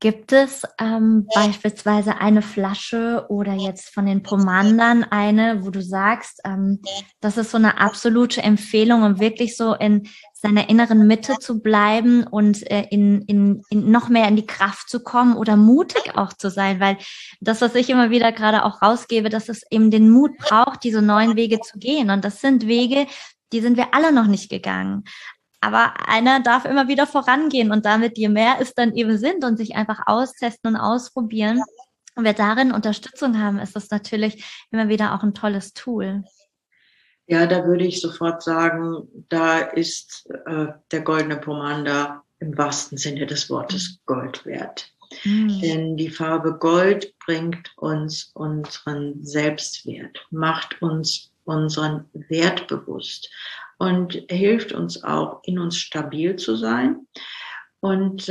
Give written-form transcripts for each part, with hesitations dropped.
Gibt es beispielsweise eine Flasche oder jetzt von den Pomandern eine, wo du sagst, das ist so eine absolute Empfehlung, um wirklich so in seiner inneren Mitte zu bleiben und in noch mehr in die Kraft zu kommen oder mutig auch zu sein? Weil das, was ich immer wieder gerade auch rausgebe, dass es eben den Mut braucht, diese neuen Wege zu gehen. Und das sind Wege, die sind wir alle noch nicht gegangen. Aber einer darf immer wieder vorangehen und damit, je mehr es dann eben sind und sich einfach austesten und ausprobieren und wir darin Unterstützung haben, ist das natürlich immer wieder auch ein tolles Tool. Ja, da würde ich sofort sagen, da ist der goldene Pomander im wahrsten Sinne des Wortes Gold wert. Denn die Farbe Gold bringt uns unseren Selbstwert, macht uns unseren Wert bewusst und hilft uns auch, in uns stabil zu sein. Und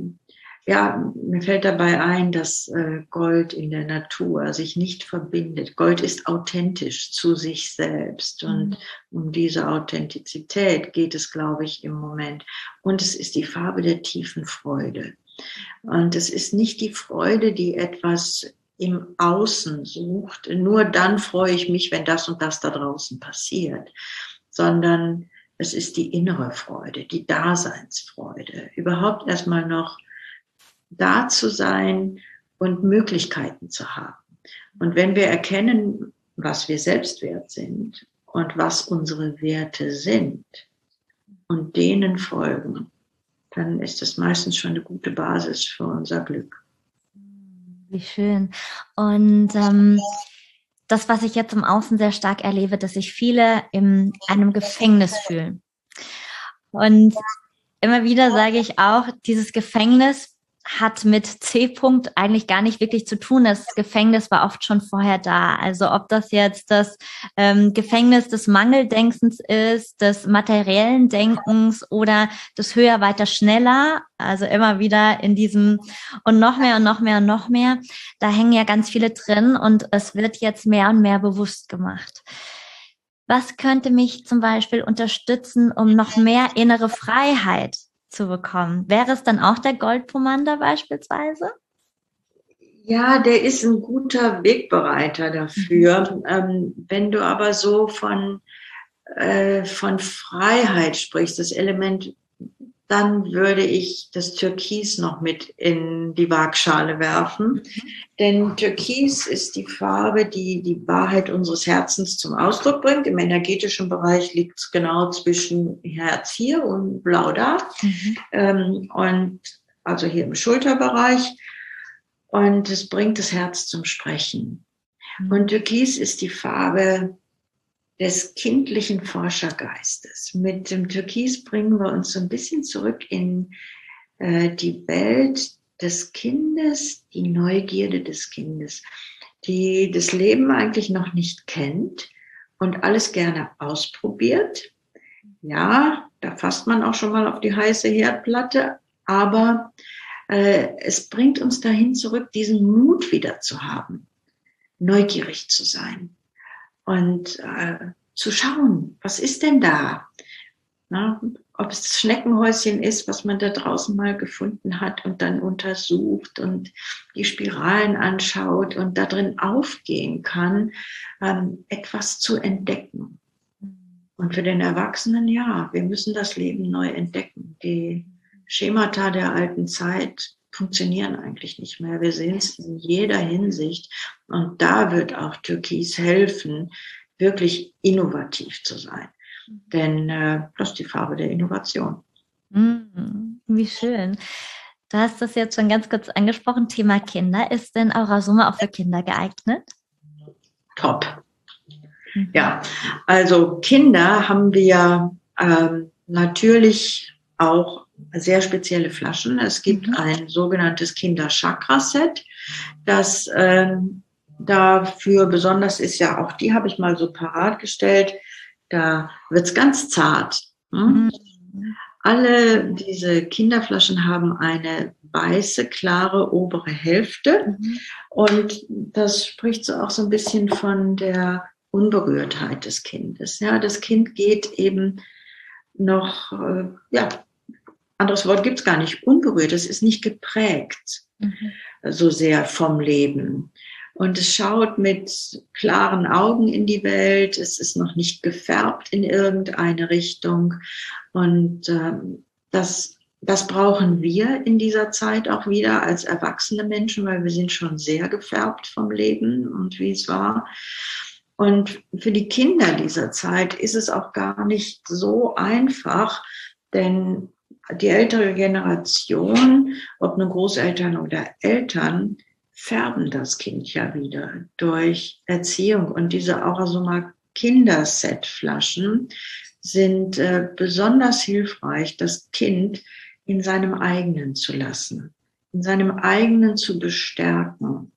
ja, mir fällt dabei ein, dass Gold in der Natur sich nicht verbindet. Gold ist authentisch zu sich selbst und um diese Authentizität geht es, glaube ich, im Moment. Und es ist die Farbe der tiefen Freude. Und es ist nicht die Freude, die etwas im Außen sucht. Nur dann freue ich mich, wenn das und das da draußen passiert, sondern es ist die innere Freude, die Daseinsfreude, überhaupt erstmal noch da zu sein und Möglichkeiten zu haben. Und wenn wir erkennen, was wir selbst wert sind und was unsere Werte sind und denen folgen, dann ist das meistens schon eine gute Basis für unser Glück. Wie schön. Und das, was ich jetzt im Außen sehr stark erlebe, dass sich viele in einem Gefängnis fühlen. Und immer wieder sage ich auch, dieses Gefängnis hat mit C-Punkt eigentlich gar nicht wirklich zu tun. Das Gefängnis war oft schon vorher da. Also ob das jetzt das Gefängnis des Mangeldenkens ist, des materiellen Denkens oder des höher, weiter, schneller. Also immer wieder in diesem und noch mehr und noch mehr und noch mehr. Da hängen ja ganz viele drin und es wird jetzt mehr und mehr bewusst gemacht. Was könnte mich zum Beispiel unterstützen, um noch mehr innere Freiheit zu bekommen? Wäre es dann auch der Goldpomander beispielsweise? Ja, der ist ein guter Wegbereiter dafür. Wenn du aber so von Freiheit sprichst, das Element, dann würde ich das Türkis noch mit in die Waagschale werfen. Denn Türkis ist die Farbe, die die Wahrheit unseres Herzens zum Ausdruck bringt. Im energetischen Bereich liegt es genau zwischen Herz hier und Blau da. Und also hier im Schulterbereich. Und es bringt das Herz zum Sprechen. Und Türkis ist die Farbe des kindlichen Forschergeistes. Mit dem Türkis bringen wir uns so ein bisschen zurück in die Welt des Kindes, die Neugierde des Kindes, die das Leben eigentlich noch nicht kennt und alles gerne ausprobiert. Ja, da fasst man auch schon mal auf die heiße Herdplatte, aber es bringt uns dahin zurück, diesen Mut wieder zu haben, neugierig zu sein. Und zu schauen, was ist denn da? Na, ob es das Schneckenhäuschen ist, was man da draußen mal gefunden hat und dann untersucht und die Spiralen anschaut und da drin aufgehen kann, etwas zu entdecken. Und für den Erwachsenen, ja, wir müssen das Leben neu entdecken. Die Schemata der alten Zeit funktionieren eigentlich nicht mehr. Wir sehen es in jeder Hinsicht. Und da wird auch Türkis helfen, wirklich innovativ zu sein. Denn das ist die Farbe der Innovation. Wie schön. Du hast das jetzt schon ganz kurz angesprochen, Thema Kinder. Ist denn Aura-Soma auch für Kinder geeignet? Top. Ja, also Kinder haben wir natürlich auch sehr spezielle Flaschen. Es gibt ein sogenanntes Kinder-Chakra-Set, das dafür besonders ist, ja auch die habe ich mal so parat gestellt, da wird's ganz zart. Alle diese Kinderflaschen haben eine weiße, klare obere Hälfte und das spricht so auch so ein bisschen von der Unberührtheit des Kindes. Ja, das Kind geht eben noch anderes Wort gibt es gar nicht, unberührt. Es ist nicht geprägt so sehr vom Leben. Und es schaut mit klaren Augen in die Welt. Es ist noch nicht gefärbt in irgendeine Richtung. Und das brauchen wir in dieser Zeit auch wieder als erwachsene Menschen, weil wir sind schon sehr gefärbt vom Leben und wie es war. Und für die Kinder dieser Zeit ist es auch gar nicht so einfach, denn die ältere Generation, ob nun Großeltern oder Eltern, färben das Kind ja wieder durch Erziehung. Und diese Aura-Soma Kinderset-Flaschen sind besonders hilfreich, das Kind in seinem eigenen zu lassen, in seinem eigenen zu bestärken,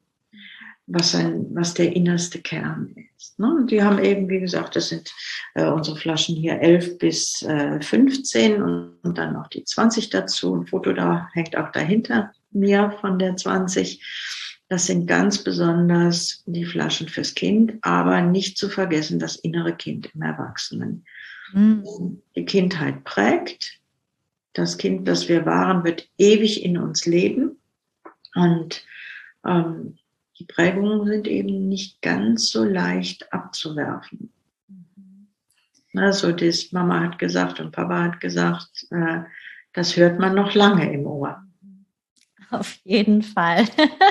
was der innerste Kern ist. Ne? Und die haben eben, wie gesagt, das sind unsere Flaschen hier 11 bis 15 und dann noch die 20 dazu. Ein Foto da hängt auch dahinter mir von der 20. Das sind ganz besonders die Flaschen fürs Kind, aber nicht zu vergessen das innere Kind im Erwachsenen. Die Kindheit prägt. Das Kind, das wir waren, wird ewig in uns leben. Und die Prägungen sind eben nicht ganz so leicht abzuwerfen. Also das Mama hat gesagt und Papa hat gesagt, das hört man noch lange im Ohr. Auf jeden Fall.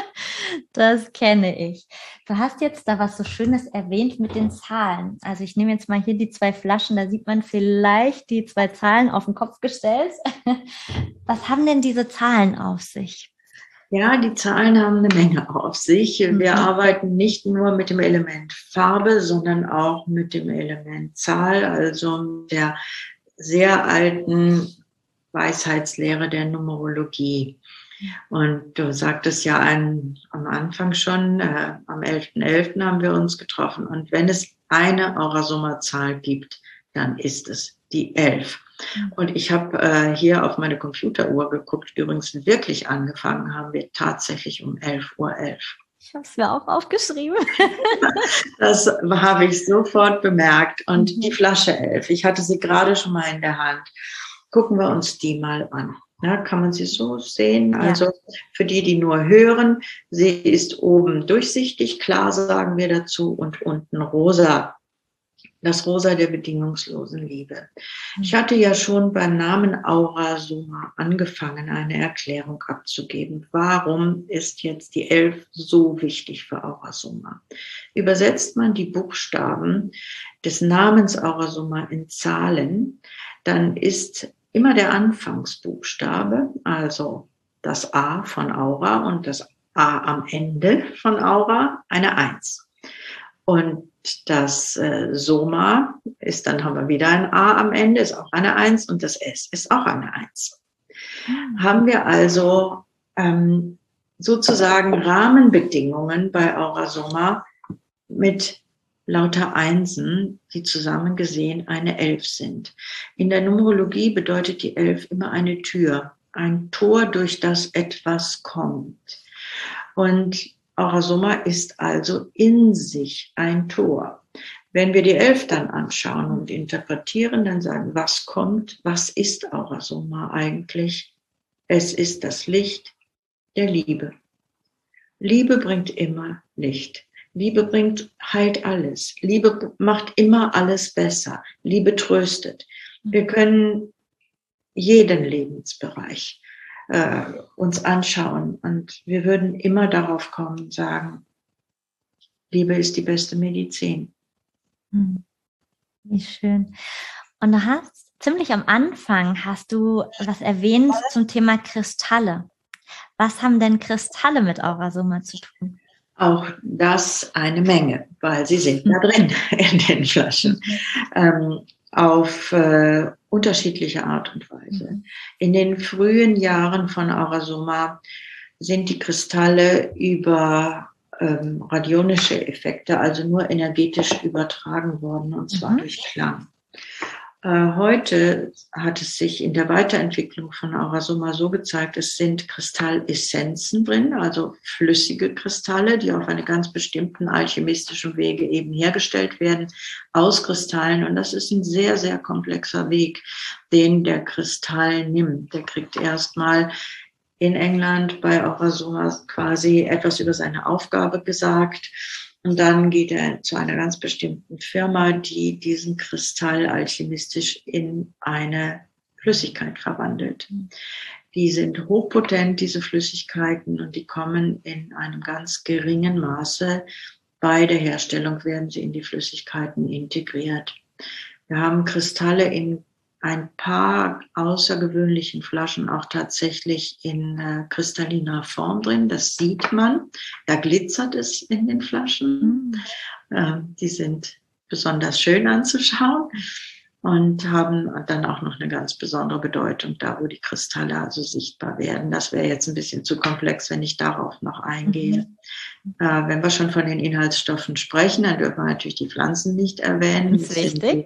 Das kenne ich. Du hast jetzt da was so Schönes erwähnt mit den Zahlen. Also ich nehme jetzt mal hier die 2 Flaschen, da sieht man vielleicht die 2 Zahlen auf den Kopf gestellt. Was haben denn diese Zahlen auf sich? Ja, die Zahlen haben eine Menge auf sich. Wir arbeiten nicht nur mit dem Element Farbe, sondern auch mit dem Element Zahl, also der sehr alten Weisheitslehre der Numerologie. Und du sagtest ja am Anfang schon, am 11.11. haben wir uns getroffen. Und wenn es eine Aura-Soma-Zahl gibt, dann ist es die 11. Und ich habe hier auf meine Computeruhr geguckt, übrigens wirklich angefangen haben wir tatsächlich um 11:11 Uhr. Ich habe es mir auch aufgeschrieben. Das habe ich sofort bemerkt. Und die Flasche 11, ich hatte sie gerade schon mal in der Hand. Gucken wir uns die mal an. Ja, kann man sie so sehen? Also für die nur hören, sie ist oben durchsichtig, klar sagen wir dazu, und unten rosa. Das Rosa der bedingungslosen Liebe. Ich hatte ja schon beim Namen Aura-Soma angefangen, eine Erklärung abzugeben. Warum ist jetzt die 11 so wichtig für Aura-Soma? Übersetzt man die Buchstaben des Namens Aura-Soma in Zahlen, dann ist immer der Anfangsbuchstabe, also das A von Aura und das A am Ende von Aura, eine 1. Und das Soma ist, dann haben wir wieder ein A am Ende, ist auch eine 1 und das S ist auch eine 1. Haben wir also sozusagen Rahmenbedingungen bei Aura-Soma mit lauter Einsen, die zusammen gesehen eine 11 sind. In der Numerologie bedeutet die 11 immer eine Tür, ein Tor, durch das etwas kommt. Und Aura-Soma ist also in sich ein Tor. Wenn wir die 11 dann anschauen und interpretieren, dann sagen, was kommt, was ist Aura-Soma eigentlich? Es ist das Licht der Liebe. Liebe bringt immer Licht. Liebe heilt alles. Liebe macht immer alles besser. Liebe tröstet. Wir können jeden Lebensbereich uns anschauen und wir würden immer darauf kommen und sagen, Liebe ist die beste Medizin. Wie schön. Und du hast ziemlich am Anfang hast du was erwähnt zum Thema Kristalle. Was haben denn Kristalle mit Aura-Soma zu tun? Auch das eine Menge, weil sie sind da drin in den Flaschen. Auf unterschiedliche Art und Weise. In den frühen Jahren von Aura-Soma sind die Kristalle über radionische Effekte, also nur energetisch übertragen worden, und zwar durch Klang. Heute hat es sich in der Weiterentwicklung von Aurasoma so gezeigt, es sind Kristallessenzen drin, also flüssige Kristalle, die auf einen ganz bestimmten alchemistischen Wege eben hergestellt werden aus Kristallen. Und das ist ein sehr, sehr komplexer Weg, den der Kristall nimmt. Der kriegt erstmal in England bei Aurasoma quasi etwas über seine Aufgabe gesagt. Und dann geht er zu einer ganz bestimmten Firma, die diesen Kristall alchemistisch in eine Flüssigkeit verwandelt. Die sind hochpotent, diese Flüssigkeiten, und die kommen in einem ganz geringen Maße. Bei der Herstellung werden sie in die Flüssigkeiten integriert. Wir haben Kristalle in ein paar außergewöhnlichen Flaschen auch tatsächlich in kristalliner Form drin. Das sieht man. Da glitzert es in den Flaschen. Die sind besonders schön anzuschauen und haben dann auch noch eine ganz besondere Bedeutung, da wo die Kristalle also sichtbar werden. Das wäre jetzt ein bisschen zu komplex, wenn ich darauf noch eingehe. Wenn wir schon von den Inhaltsstoffen sprechen, dann dürfen wir natürlich die Pflanzen nicht erwähnen. Das ist wichtig.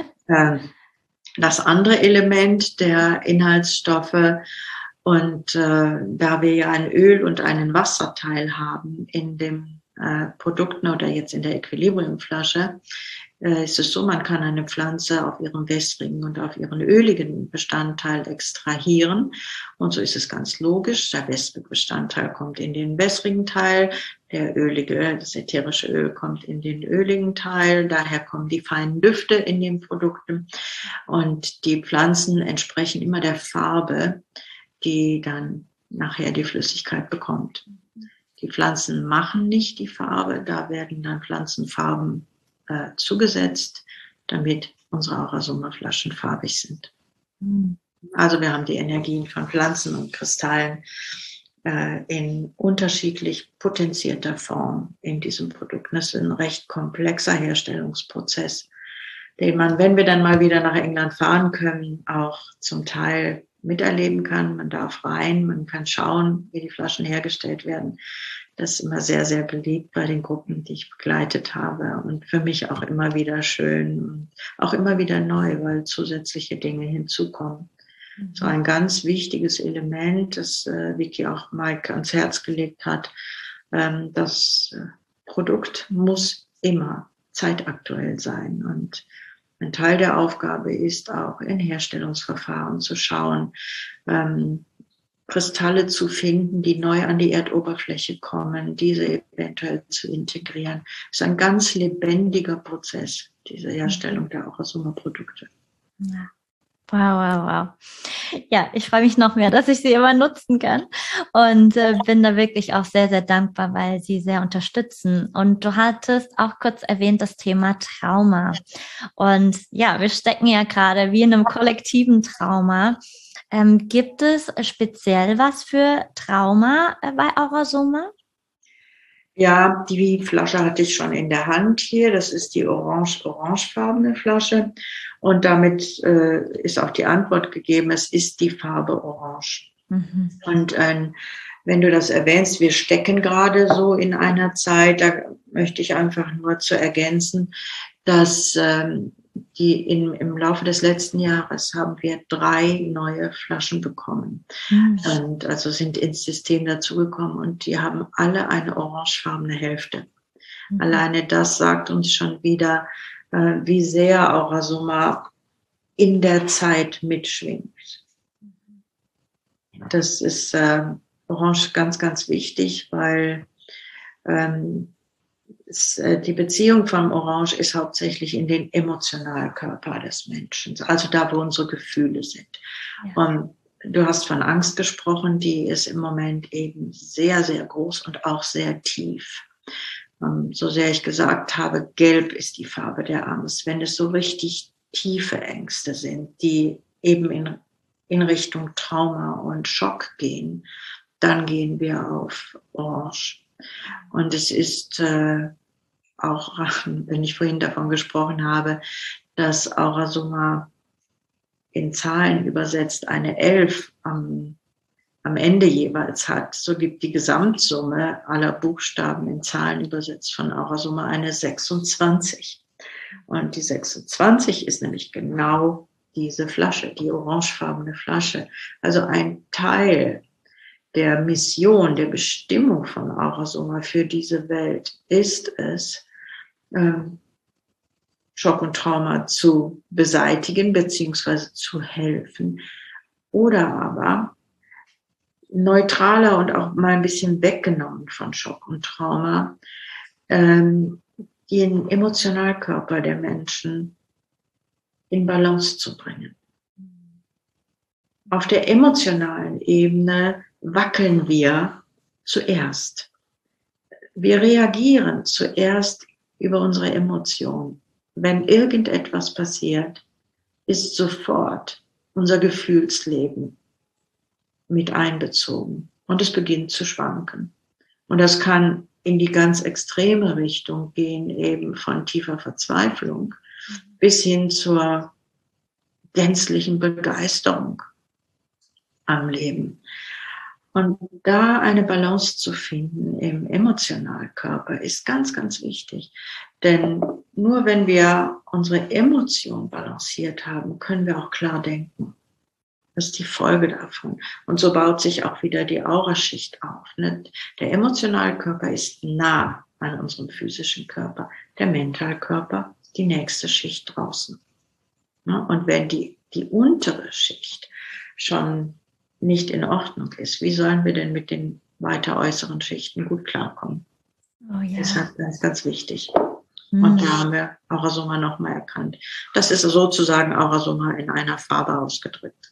Das andere Element der Inhaltsstoffe, und da wir ja ein Öl- und einen Wasserteil haben in den Produkten oder jetzt in der Equilibriumflasche, ist es so, man kann eine Pflanze auf ihrem wässrigen und auf ihren öligen Bestandteil extrahieren. Und so ist es ganz logisch. Der wässrige Bestandteil kommt in den wässrigen Teil, der ölige, das ätherische Öl kommt in den öligen Teil. Daher kommen die feinen Düfte in den Produkten. Und die Pflanzen entsprechen immer der Farbe, die dann nachher die Flüssigkeit bekommt. Die Pflanzen machen nicht die Farbe, da werden dann Pflanzenfarben zugesetzt, damit unsere Aurasoma-Flaschen farbig sind. Also wir haben die Energien von Pflanzen und Kristallen in unterschiedlich potenzierter Form in diesem Produkt. Das ist ein recht komplexer Herstellungsprozess, den man, wenn wir dann mal wieder nach England fahren können, auch zum Teil miterleben kann. Man darf rein, man kann schauen, wie die Flaschen hergestellt werden. Das ist immer sehr, sehr beliebt bei den Gruppen, die ich begleitet habe, und für mich auch immer wieder schön und auch immer wieder neu, weil zusätzliche Dinge hinzukommen. So ein ganz wichtiges Element, das Vicky auch Mike ans Herz gelegt hat, das Produkt muss immer zeitaktuell sein, und ein Teil der Aufgabe ist auch in Herstellungsverfahren zu schauen, Kristalle zu finden, die neu an die Erdoberfläche kommen, diese eventuell zu integrieren. Es ist ein ganz lebendiger Prozess, diese Herstellung der Aurasoma-Produkte. Ja. Wow, wow, wow. Ja, ich freue mich noch mehr, dass ich sie immer nutzen kann, und bin da wirklich auch sehr, sehr dankbar, weil sie sehr unterstützen. Und du hattest auch kurz erwähnt das Thema Trauma. Und ja, wir stecken ja gerade wie in einem kollektiven Trauma. Gibt es speziell was für Trauma bei Aurasoma? Ja, die Flasche hatte ich schon in der Hand hier. Das ist die orangefarbene Flasche. Und damit ist auch die Antwort gegeben, es ist die Farbe Orange. Und wenn du das erwähnst, wir stecken gerade so in einer Zeit, da möchte ich einfach nur zu ergänzen, dass im Laufe des letzten Jahres haben wir 3 neue Flaschen bekommen. Und also sind ins System dazugekommen, und die haben alle eine orangefarbene Hälfte. Alleine das sagt uns schon wieder, wie sehr Aurasoma in der Zeit mitschwingt. Das ist Orange ganz, ganz wichtig, weil die Beziehung vom Orange ist hauptsächlich in den Emotionalkörper des Menschen, also da, wo unsere Gefühle sind. Ja. Und du hast von Angst gesprochen, die ist im Moment eben sehr, sehr groß und auch sehr tief. So sehr ich gesagt habe, gelb ist die Farbe der Angst. Wenn es so richtig tiefe Ängste sind, die eben in Richtung Trauma und Schock gehen, dann gehen wir auf Orange. Und es ist auch, wenn ich vorhin davon gesprochen habe, dass Aurasoma in Zahlen übersetzt eine 11 am Ende jeweils hat, so gibt die Gesamtsumme aller Buchstaben in Zahlen übersetzt von Aurasoma eine 26. Und die 26 ist nämlich genau diese Flasche, die orangefarbene Flasche. Also ein Teil der Mission, der Bestimmung von Aura-Soma für diese Welt ist es, Schock und Trauma zu beseitigen beziehungsweise zu helfen. Oder aber neutraler und auch mal ein bisschen weggenommen von Schock und Trauma, den Emotionalkörper der Menschen in Balance zu bringen. Auf der emotionalen Ebene wackeln wir zuerst. Wir reagieren zuerst über unsere Emotionen. Wenn irgendetwas passiert, ist sofort unser Gefühlsleben mit einbezogen und es beginnt zu schwanken. Und das kann in die ganz extreme Richtung gehen, eben von tiefer Verzweiflung bis hin zur gänzlichen Begeisterung am Leben. Und da eine Balance zu finden im Emotionalkörper ist ganz, ganz wichtig. Denn nur wenn wir unsere Emotionen balanciert haben, können wir auch klar denken. Das ist die Folge davon. Und so baut sich auch wieder die Auraschicht auf. Der Emotionalkörper ist nah an unserem physischen Körper. Der Mentalkörper ist die nächste Schicht draußen. Und wenn die untere Schicht schon nicht in Ordnung ist, wie sollen wir denn mit den weiter äußeren Schichten gut klarkommen? Oh ja. Deshalb ist ganz wichtig. Und da haben wir Aura-Soma nochmal erkannt. Das ist sozusagen Aura-Soma in einer Farbe ausgedrückt.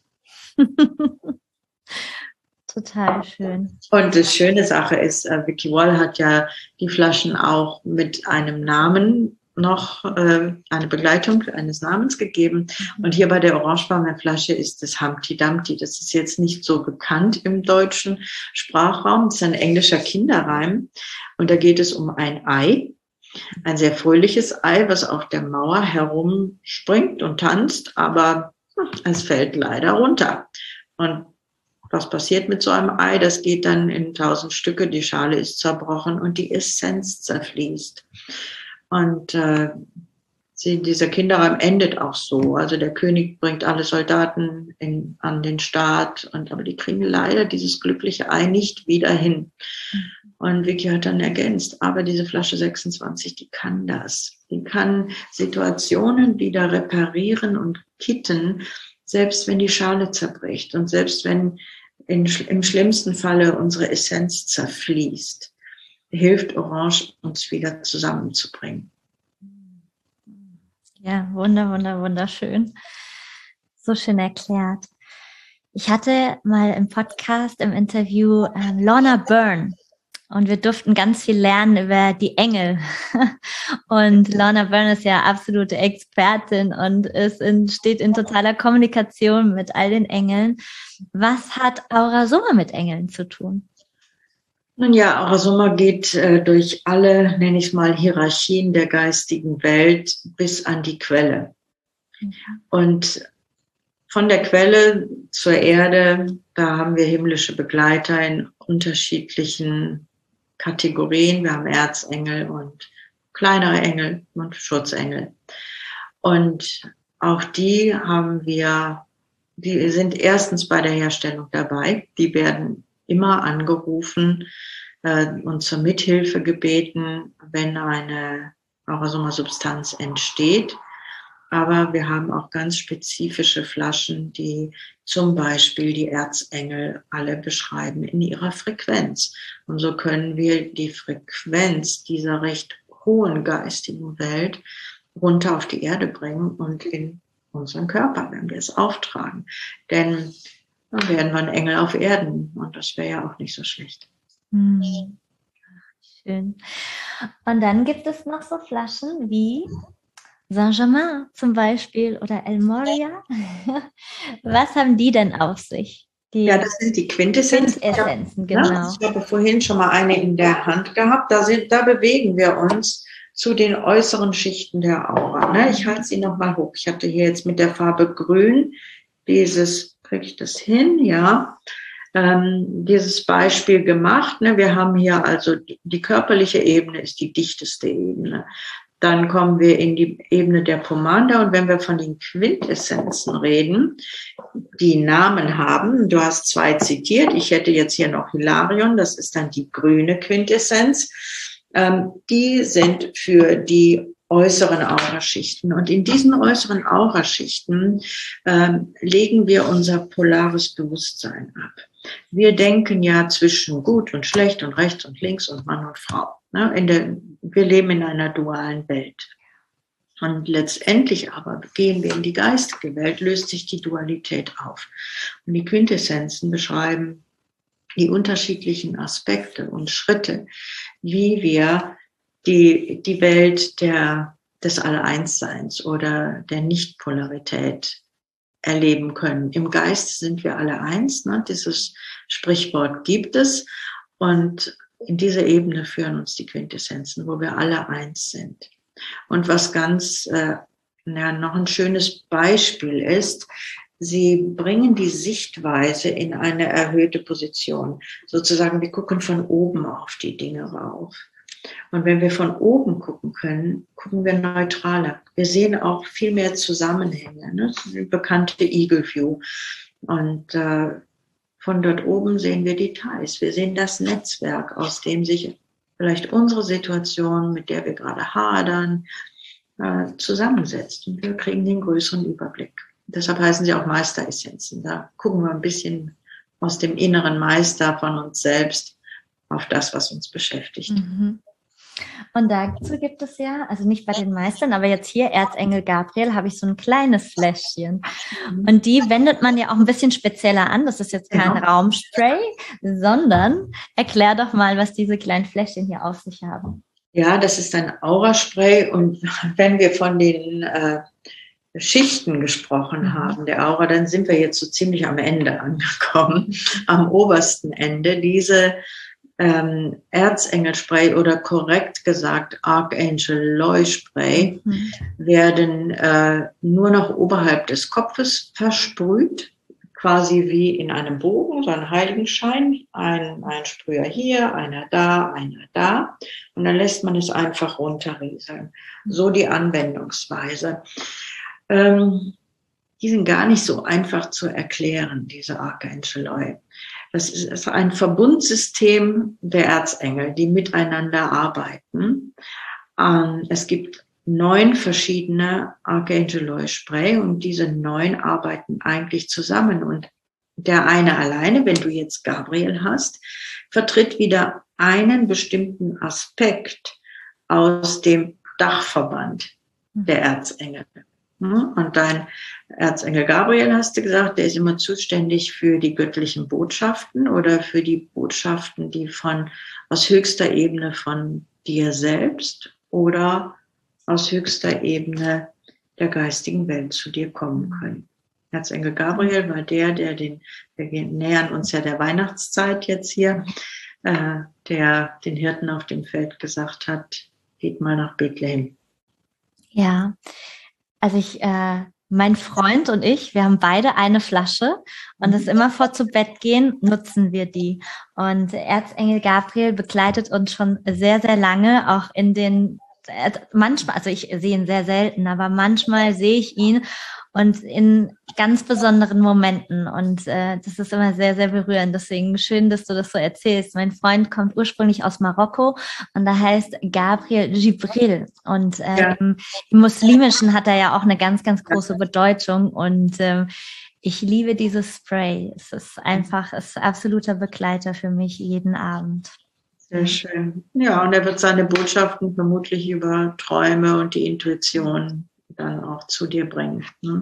Total schön. Und die schöne Sache ist, Vicky Wall hat ja die Flaschen auch mit einem Namen noch eine Begleitung eines Namens gegeben. Und hier bei der orangefarbenen Flasche ist das Humpty Dumpty. Das ist jetzt nicht so bekannt im deutschen Sprachraum. Das ist ein englischer Kinderreim. Und da geht es um ein Ei, ein sehr fröhliches Ei, was auf der Mauer herumspringt und tanzt, aber es fällt leider runter. Und was passiert mit so einem Ei? Das geht dann in 1000 Stücke, die Schale ist zerbrochen und die Essenz zerfließt. Und dieser Kinderreim endet auch so. Also der König bringt alle Soldaten an den Start, aber die kriegen leider dieses glückliche Ei nicht wieder hin. Und Vicky hat dann ergänzt, aber diese Flasche 26, die kann das. Die kann Situationen wieder reparieren und kitten, selbst wenn die Schale zerbricht und selbst wenn im schlimmsten Falle unsere Essenz zerfließt, hilft Orange, uns wieder zusammenzubringen. Ja, wunderschön. So schön erklärt. Ich hatte mal im Podcast, im Interview Lorna Byrne und wir durften ganz viel lernen über die Engel. Und Lorna Byrne ist ja absolute Expertin und steht in totaler Kommunikation mit all den Engeln. Was hat Aura-Soma mit Engeln zu tun? Nun ja, Aura-Soma geht durch alle, nenne ich es mal, Hierarchien der geistigen Welt bis an die Quelle. Und von der Quelle zur Erde, da haben wir himmlische Begleiter in unterschiedlichen Kategorien. Wir haben Erzengel und kleinere Engel und Schutzengel. Und auch die sind erstens bei der Herstellung dabei. Die werden immer angerufen und zur Mithilfe gebeten, wenn eine Aura-Soma-Substanz entsteht. Aber wir haben auch ganz spezifische Flaschen, die zum Beispiel die Erzengel alle beschreiben in ihrer Frequenz. Und so können wir die Frequenz dieser recht hohen geistigen Welt runter auf die Erde bringen und in unseren Körper, wenn wir es auftragen. Denn dann werden wir ein Engel auf Erden und das wäre ja auch nicht so schlecht. Schön. Und dann gibt es noch so Flaschen wie Saint-Germain zum Beispiel oder El Moria. Was haben die denn auf sich? Ja, das sind die Quintessenzen. Genau. Ich habe vorhin schon mal eine in der Hand gehabt. Da bewegen wir uns zu den äußeren Schichten der Aura. Ich halte sie nochmal hoch. Ich hatte hier jetzt mit der Farbe Grün kriege ich das hin, ja, dieses Beispiel gemacht. Wir haben hier also die körperliche Ebene ist die dichteste Ebene. Dann kommen wir in die Ebene der Pomander. Und wenn wir von den Quintessenzen reden, die Namen haben, du hast 2 zitiert, ich hätte jetzt hier noch Hilarion, das ist dann die grüne Quintessenz. Die sind für die äußeren Auraschichten. Und in diesen äußeren Auraschichten legen wir unser polares Bewusstsein ab. Wir denken ja zwischen gut und schlecht und rechts und links und Mann und Frau. Wir leben in einer dualen Welt. Und letztendlich aber gehen wir in die geistige Welt, löst sich die Dualität auf. Und die Quintessenzen beschreiben die unterschiedlichen Aspekte und Schritte, wie wir die Welt des All-Eins-Seins oder der Nichtpolarität erleben können. Im Geist sind wir alle eins, ne? Dieses Sprichwort gibt es. Und in dieser Ebene führen uns die Quintessenzen, wo wir alle eins sind. Und was ganz noch ein schönes Beispiel ist, sie bringen die Sichtweise in eine erhöhte Position. Sozusagen, wir gucken von oben auf die Dinge rauf. Und wenn wir von oben gucken können, gucken wir neutraler. Wir sehen auch viel mehr Zusammenhänge. Ne? Das ist die bekannte Eagle View. Und von dort oben sehen wir Details. Wir sehen das Netzwerk, aus dem sich vielleicht unsere Situation, mit der wir gerade hadern, zusammensetzt. Und wir kriegen den größeren Überblick. Deshalb heißen sie auch Meisteressenzen. Da gucken wir ein bisschen aus dem inneren Meister von uns selbst auf das, was uns beschäftigt. Mhm. Und dazu gibt es ja, also nicht bei den Meistern, aber jetzt hier Erzengel Gabriel habe ich so ein kleines Fläschchen. Und die wendet man ja auch ein bisschen spezieller an. Das ist jetzt kein Raumspray, sondern erklär doch mal, was diese kleinen Fläschchen hier auf sich haben. Ja, das ist ein Auraspray. Und wenn wir von den Schichten gesprochen haben, der Aura, dann sind wir jetzt so ziemlich am Ende angekommen, am obersten Ende. Diese Erzengel-Spray oder korrekt gesagt Archangel-Leu-Spray werden nur noch oberhalb des Kopfes versprüht, quasi wie in einem Bogen, so ein Heiligenschein, ein Sprüher hier, einer da. Und dann lässt man es einfach runterrieseln. So die Anwendungsweise. Die sind gar nicht so einfach zu erklären, diese Archangel-Leu. Das ist ein Verbundsystem der Erzengel, die miteinander arbeiten. Es gibt 9 verschiedene Archangel-Leu-Spray und diese 9 arbeiten eigentlich zusammen. Und der eine alleine, wenn du jetzt Gabriel hast, vertritt wieder einen bestimmten Aspekt aus dem Dachverband der Erzengel. Und dein Erzengel Gabriel, hast du gesagt, der ist immer zuständig für die göttlichen Botschaften oder für die Botschaften, die aus höchster Ebene von dir selbst oder aus höchster Ebene der geistigen Welt zu dir kommen können. Erzengel Gabriel war wir nähern uns ja der Weihnachtszeit jetzt hier, der den Hirten auf dem Feld gesagt hat, geht mal nach Bethlehem. Ja, also mein Freund und ich, wir haben beide eine Flasche und das immer vor zu Bett gehen, nutzen wir die. Und Erzengel Gabriel begleitet uns schon sehr, sehr lange, auch in den, manchmal, also ich sehe ihn sehr selten, aber manchmal sehe ich ihn und in ganz besonderen Momenten. Und das ist immer sehr, sehr berührend. Deswegen schön, dass du das so erzählst. Mein Freund kommt ursprünglich aus Marokko und da heißt Gabriel Jibril. Und im Muslimischen hat er ja auch eine ganz, ganz große Bedeutung. Und ich liebe dieses Spray. Es ist absoluter Begleiter für mich jeden Abend. Sehr schön. Ja, und er wird seine Botschaften vermutlich über Träume und die Intuition dann auch zu dir bringen. Ne?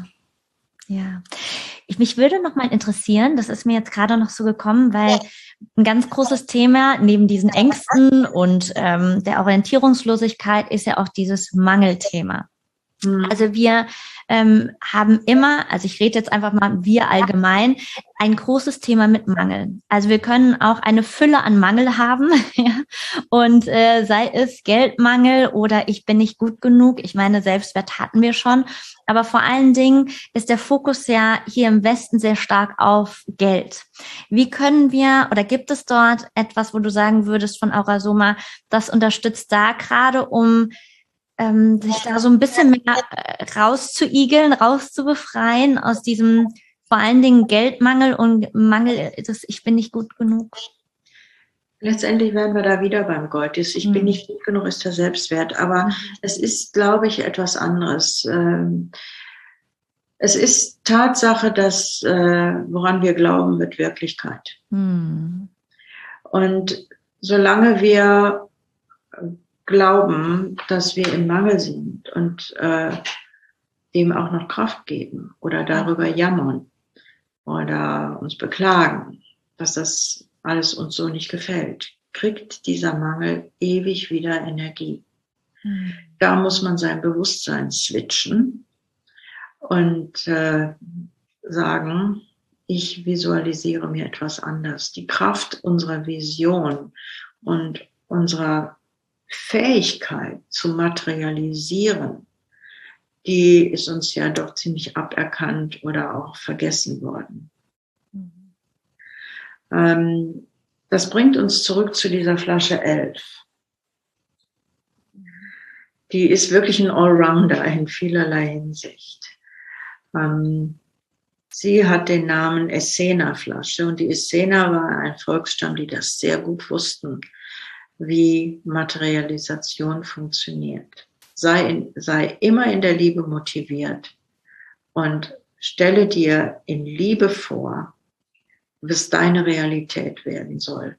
Ja. Mich würde noch mal interessieren, das ist mir jetzt gerade noch so gekommen, weil ein ganz großes Thema neben diesen Ängsten und der Orientierungslosigkeit ist ja auch dieses Mangelthema. Also wir haben immer, also ich rede jetzt einfach mal wir allgemein, ein großes Thema mit Mangel. Also wir können auch eine Fülle an Mangel haben, ja? Und sei es Geldmangel oder ich bin nicht gut genug. Ich meine, Selbstwert hatten wir schon. Aber vor allen Dingen ist der Fokus ja hier im Westen sehr stark auf Geld. Wie können wir, oder gibt es dort etwas, wo du sagen würdest von Aura Soma, das unterstützt da gerade, um sich da so ein bisschen mehr rauszuigeln, rauszubefreien aus diesem vor allen Dingen Geldmangel und Mangel, ich bin nicht gut genug. Letztendlich wären wir da wieder beim Gold. Ich bin nicht gut genug, ist der Selbstwert. Aber es ist, glaube ich, etwas anderes. Es ist Tatsache, dass woran wir glauben, wird Wirklichkeit. Und solange wir glauben, dass wir im Mangel sind und dem auch noch Kraft geben oder darüber jammern oder uns beklagen, dass das alles uns so nicht gefällt, kriegt dieser Mangel ewig wieder Energie. Da muss man sein Bewusstsein switchen und sagen, ich visualisiere mir etwas anders. Die Kraft unserer Vision und unserer Fähigkeit zu materialisieren, die ist uns ja doch ziemlich aberkannt oder auch vergessen worden. Das bringt uns zurück zu dieser Flasche 11. Die ist wirklich ein Allrounder in vielerlei Hinsicht. Sie hat den Namen Essena-Flasche und die Essena war ein Volksstamm, die das sehr gut wussten, wie Materialisation funktioniert. Sei immer in der Liebe motiviert und stelle dir in Liebe vor, was deine Realität werden soll.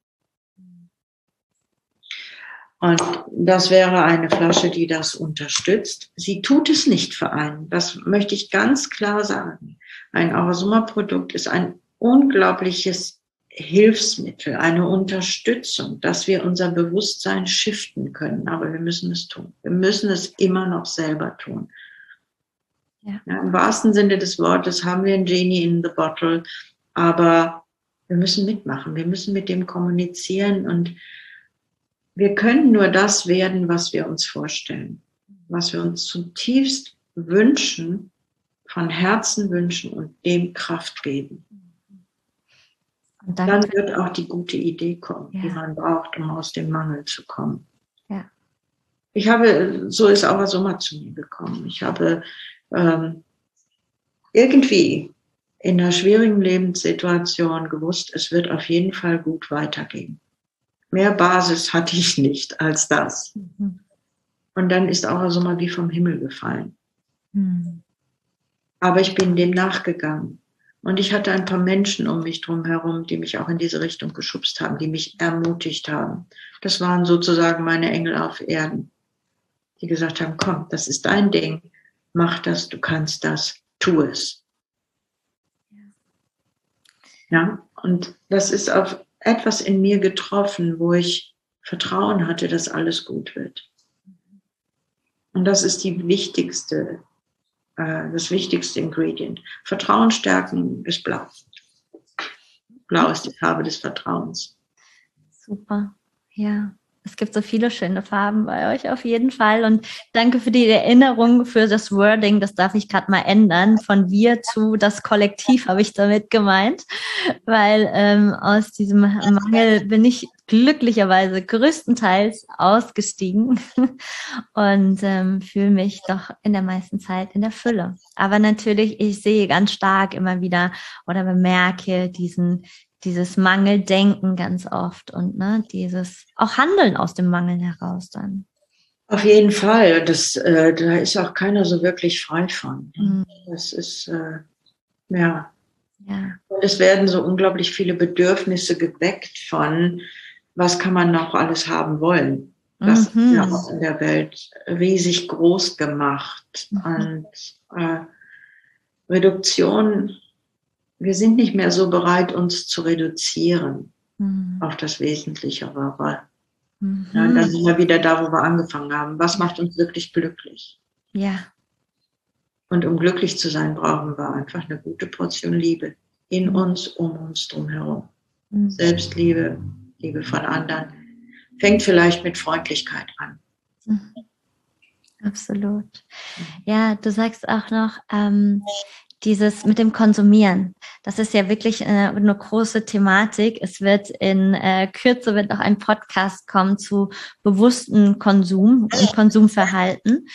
Und das wäre eine Flasche, die das unterstützt. Sie tut es nicht für einen. Das möchte ich ganz klar sagen. Ein Aura-Soma-Produkt ist ein unglaubliches Hilfsmittel, eine Unterstützung, dass wir unser Bewusstsein shiften können. Aber wir müssen es tun. Wir müssen es immer noch selber tun. Ja, im wahrsten Sinne des Wortes haben wir ein Genie in the Bottle, aber wir müssen mitmachen. Wir müssen mit dem kommunizieren und wir können nur das werden, was wir uns vorstellen, was wir uns zutiefst wünschen, von Herzen wünschen und dem Kraft geben. Und dann wird auch die gute Idee kommen, die man braucht, um aus dem Mangel zu kommen. Ja. So ist Aura Soma zu mir gekommen. Ich habe irgendwie in einer schwierigen Lebenssituation gewusst, es wird auf jeden Fall gut weitergehen. Mehr Basis hatte ich nicht als das. Und dann ist Aura Soma wie vom Himmel gefallen. Aber ich bin dem nachgegangen. Und ich hatte ein paar Menschen um mich drum herum, die mich auch in diese Richtung geschubst haben, die mich ermutigt haben. Das waren sozusagen meine Engel auf Erden, die gesagt haben, komm, das ist dein Ding, mach das, du kannst das, tu es. Ja, und das ist auf etwas in mir getroffen, wo ich Vertrauen hatte, dass alles gut wird. Und das ist das wichtigste Ingredient. Vertrauen stärken ist blau. Blau ist die Farbe des Vertrauens. Super, ja. Es gibt so viele schöne Farben bei euch auf jeden Fall und danke für die Erinnerung, für das Wording, das darf ich gerade mal ändern, von wir zu das Kollektiv habe ich damit gemeint, weil aus diesem Mangel bin ich glücklicherweise größtenteils ausgestiegen und fühle mich doch in der meisten Zeit in der Fülle. Aber natürlich, ich sehe ganz stark immer wieder oder bemerke dieses Mangeldenken ganz oft und dieses auch Handeln aus dem Mangel heraus dann. Auf jeden Fall. Da ist auch keiner so wirklich frei von. Das ist, ja. Und es werden so unglaublich viele Bedürfnisse geweckt von, was kann man noch alles haben wollen. Das ist ja auch in der Welt riesig groß gemacht. Und Reduktion, wir sind nicht mehr so bereit, uns zu reduzieren auf das Wesentliche. Aber ja, dann sind wir wieder da, wo wir angefangen haben. Was macht uns wirklich glücklich? Ja. Und um glücklich zu sein, brauchen wir einfach eine gute Portion Liebe in uns, um uns drumherum. Selbstliebe, Liebe von anderen. Fängt vielleicht mit Freundlichkeit an. Absolut. Ja, du sagst auch noch, dieses mit dem Konsumieren, das ist ja wirklich eine große Thematik. Es wird in Kürze wird auch ein Podcast kommen zu bewussten Konsum und Konsumverhalten,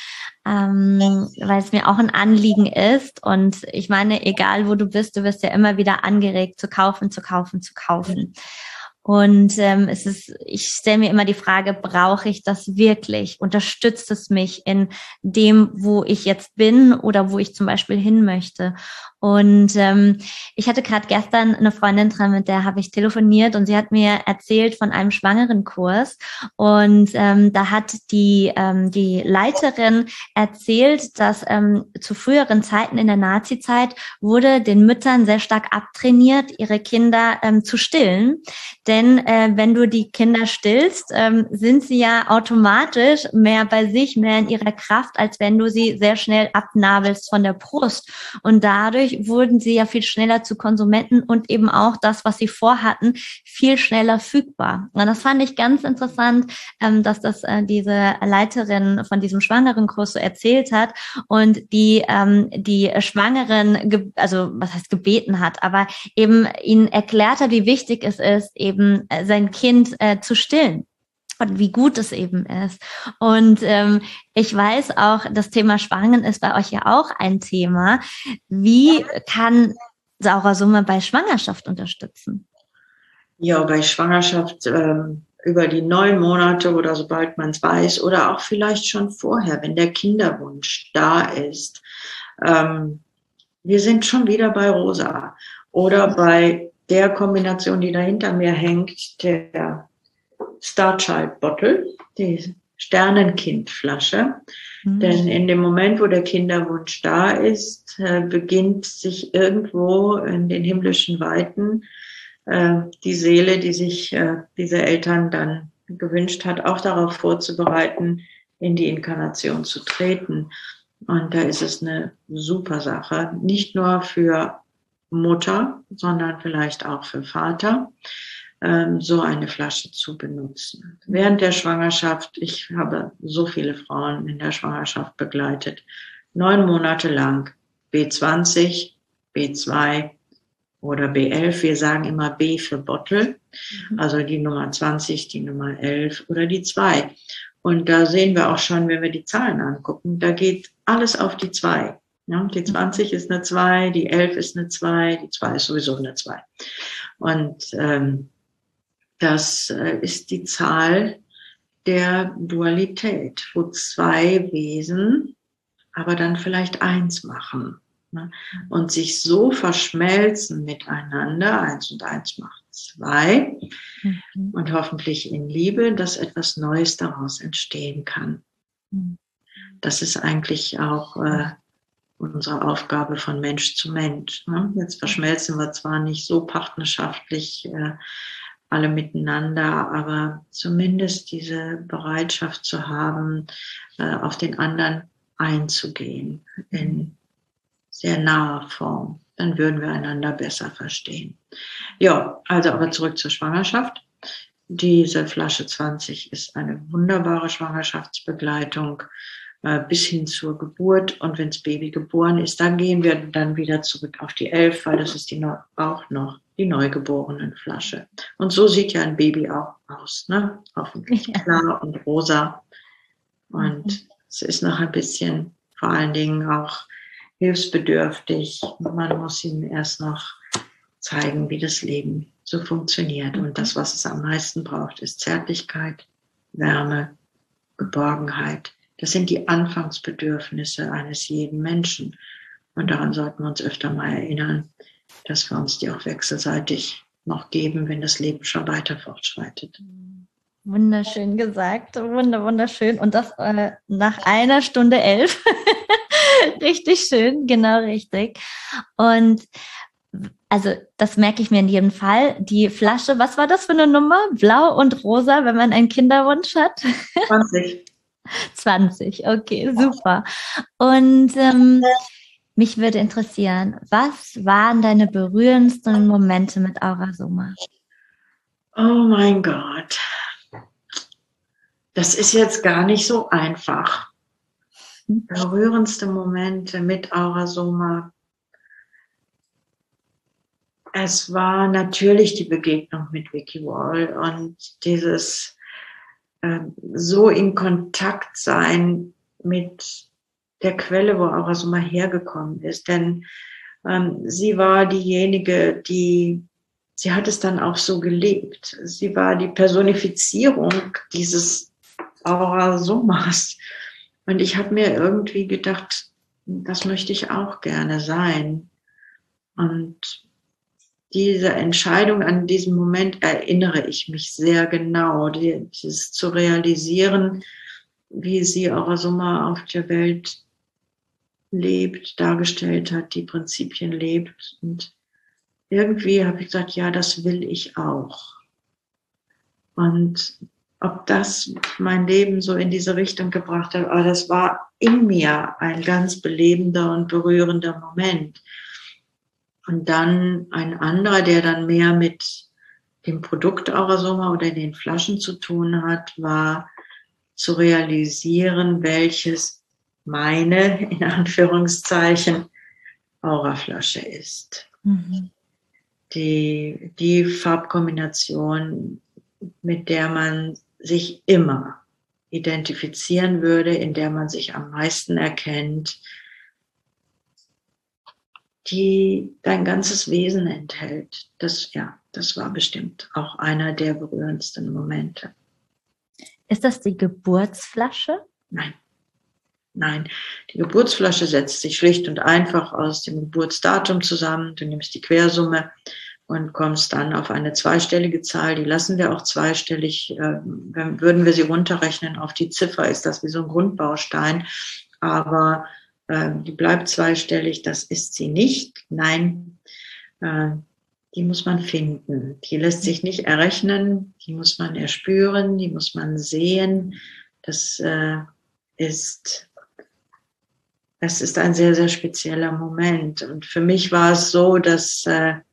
weil es mir auch ein Anliegen ist. Und ich meine, egal wo du bist, du wirst ja immer wieder angeregt zu kaufen, zu kaufen, zu kaufen. Und ich stelle mir immer die Frage, brauche ich das wirklich? Unterstützt es mich in dem, wo ich jetzt bin oder wo ich zum Beispiel hin möchte? Und ich hatte gerade gestern eine Freundin dran, mit der habe ich telefoniert und sie hat mir erzählt von einem Schwangerenkurs. Und da hat die Leiterin erzählt, dass zu früheren Zeiten in der Nazi-Zeit wurde den Müttern sehr stark abtrainiert, ihre Kinder zu stillen. Denn wenn du die Kinder stillst, sind sie ja automatisch mehr bei sich, mehr in ihrer Kraft, als wenn du sie sehr schnell abnabelst von der Brust. Und dadurch wurden sie ja viel schneller zu Konsumenten und eben auch das, was sie vorhatten, viel schneller fügbar. Und das fand ich ganz interessant, dass das diese Leiterin von diesem Schwangerenkurs so erzählt hat und die Schwangeren, also was heißt gebeten hat, aber eben ihnen erklärt hat, wie wichtig es ist, eben sein Kind zu stillen. Und wie gut es eben ist. Und ich weiß auch, das Thema Schwangen ist bei euch ja auch ein Thema. Wie kann Saura Summe bei Schwangerschaft unterstützen? Ja, bei Schwangerschaft über die 9 Monate oder sobald man es weiß oder auch vielleicht schon vorher, wenn der Kinderwunsch da ist. Wir sind schon wieder bei Rosa oder bei der Kombination, die da hinter mir hängt, der Star Child Bottle, die Sternenkindflasche. Denn in dem Moment, wo der Kinderwunsch da ist, beginnt sich irgendwo in den himmlischen Weiten die Seele, die sich diese Eltern dann gewünscht hat, auch darauf vorzubereiten, in die Inkarnation zu treten. Und da ist es eine super Sache, nicht nur für Mutter, sondern vielleicht auch für Vater, so eine Flasche zu benutzen. Während der Schwangerschaft, ich habe so viele Frauen in der Schwangerschaft begleitet, 9 Monate lang B20, B2 oder B11. Wir sagen immer B für Bottle, also die Nummer 20, die Nummer 11 oder die 2. Und da sehen wir auch schon, wenn wir die Zahlen angucken, da geht alles auf die 2. Ja, die 20 ist eine 2, die 11 ist eine 2, die 2 ist sowieso eine 2. Und das ist die Zahl der Dualität, wo 2 Wesen aber dann vielleicht 1 machen, ne? Und sich so verschmelzen miteinander, 1 und 1 macht 2, und hoffentlich in Liebe, dass etwas Neues daraus entstehen kann. Das ist eigentlich auch unsere Aufgabe von Mensch zu Mensch, ne? Jetzt verschmelzen wir zwar nicht so partnerschaftlich alle miteinander, aber zumindest diese Bereitschaft zu haben, auf den anderen einzugehen in sehr naher Form. Dann würden wir einander besser verstehen. Ja, also aber zurück zur Schwangerschaft. Diese Flasche 20 ist eine wunderbare Schwangerschaftsbegleitung bis hin zur Geburt. Und wenn das Baby geboren ist, dann gehen wir dann wieder zurück auf die 11, weil das ist auch noch die Neugeborenenflasche. Und so sieht ja ein Baby auch aus, ne? Hoffentlich klar und rosa. Und es ist noch ein bisschen, vor allen Dingen auch hilfsbedürftig. Man muss ihm erst noch zeigen, wie das Leben so funktioniert. Und das, was es am meisten braucht, ist Zärtlichkeit, Wärme, Geborgenheit. Das sind die Anfangsbedürfnisse eines jeden Menschen. Und daran sollten wir uns öfter mal erinnern, dass wir uns die auch wechselseitig noch geben, wenn das Leben schon weiter fortschreitet. Wunderschön gesagt, wunderschön. Und das nach 1 Stunde 11. Richtig schön, genau richtig. Und also das merke ich mir in jedem Fall. Die Flasche, was war das für eine Nummer? Blau und rosa, wenn man einen Kinderwunsch hat? 20. 20, okay, super. Und mich würde interessieren, was waren deine berührendsten Momente mit Aura Soma? Oh mein Gott. Das ist jetzt gar nicht so einfach. Berührendste Momente mit Aura Soma. Es war natürlich die Begegnung mit Vicky Wall und dieses so in Kontakt sein mit der Quelle, wo Aura hergekommen ist. Denn sie war diejenige, sie hat es dann auch so gelebt. Sie war die Personifizierung dieses Aura-Somas. Und ich habe mir irgendwie gedacht, das möchte ich auch gerne sein. Und diese Entscheidung an diesem Moment erinnere ich mich sehr genau, dieses zu realisieren, wie sie Aura auf der Welt lebt, dargestellt hat, die Prinzipien lebt. Und irgendwie habe ich gesagt, ja, das will ich auch. Und ob das mein Leben so in diese Richtung gebracht hat, aber das war in mir ein ganz belebender und berührender Moment. Und dann ein anderer, der dann mehr mit dem Produkt Aura oder den Flaschen zu tun hat, war zu realisieren, welches meine, in Anführungszeichen, Auraflasche ist. Mhm. Die Farbkombination, mit der man sich immer identifizieren würde, in der man sich am meisten erkennt, die dein ganzes Wesen enthält. Das war bestimmt auch einer der berührendsten Momente. Ist das die Geburtsflasche? Nein, die Geburtsflasche setzt sich schlicht und einfach aus dem Geburtsdatum zusammen. Du nimmst die Quersumme und kommst dann auf eine zweistellige Zahl. Die lassen wir auch zweistellig. Würden wir sie runterrechnen auf die Ziffer, ist das wie so ein Grundbaustein. Aber die bleibt zweistellig, das ist sie nicht. Nein, die muss man finden. Die lässt sich nicht errechnen, die muss man erspüren, die muss man sehen. Das ist ein sehr, sehr spezieller Moment. Und für mich war es so, dass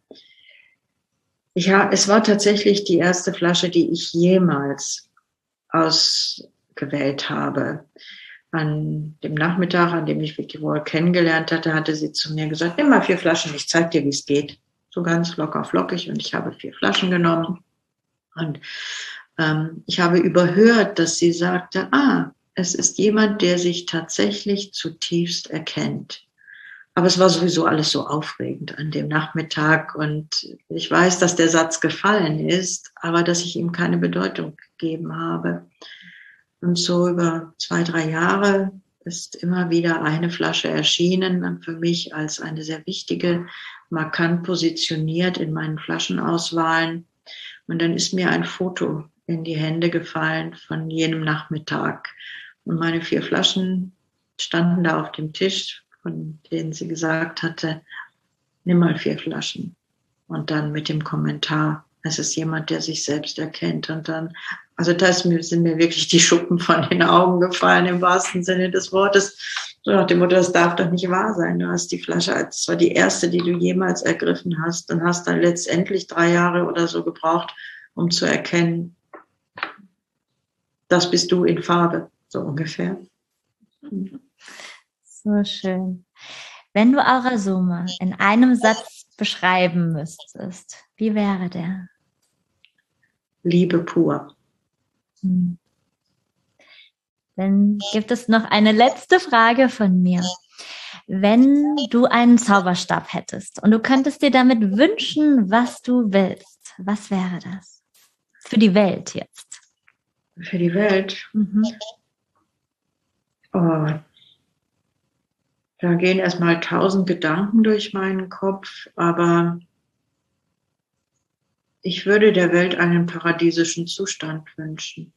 es war tatsächlich die erste Flasche, die ich jemals ausgewählt habe. An dem Nachmittag, an dem ich Vicky Wall kennengelernt hatte, hatte sie zu mir gesagt, nimm mal 4 Flaschen, ich zeig dir, wie es geht. So ganz locker flockig, und ich habe 4 Flaschen genommen. Und ich habe überhört, dass sie sagte, es ist jemand, der sich tatsächlich zutiefst erkennt. Aber es war sowieso alles so aufregend an dem Nachmittag, und ich weiß, dass der Satz gefallen ist, aber dass ich ihm keine Bedeutung gegeben habe. Und so über 2, 3 Jahre ist immer wieder eine Flasche erschienen, für mich als eine sehr wichtige, markant positioniert in meinen Flaschenauswahlen. Und dann ist mir ein Foto in die Hände gefallen von jenem Nachmittag. Und meine 4 Flaschen standen da auf dem Tisch, von denen sie gesagt hatte, nimm mal 4 Flaschen. Und dann mit dem Kommentar, es ist jemand, der sich selbst erkennt. Und dann, also das sind mir wirklich die Schuppen von den Augen gefallen, im wahrsten Sinne des Wortes. So nach dem Motto, das darf doch nicht wahr sein. Du hast die Flasche, das war die erste, die du jemals ergriffen hast, und hast dann letztendlich 3 Jahre oder so gebraucht, um zu erkennen, das bist du in Farbe, so ungefähr. So schön. Wenn du Aura in einem Satz beschreiben müsstest, wie wäre der? Liebe pur. Dann gibt es noch eine letzte Frage von mir. Wenn du einen Zauberstab hättest und du könntest dir damit wünschen, was du willst, was wäre das? Für die Welt jetzt. Für die Welt? Oh, da gehen erstmal 1000 Gedanken durch meinen Kopf, aber ich würde der Welt einen paradiesischen Zustand wünschen,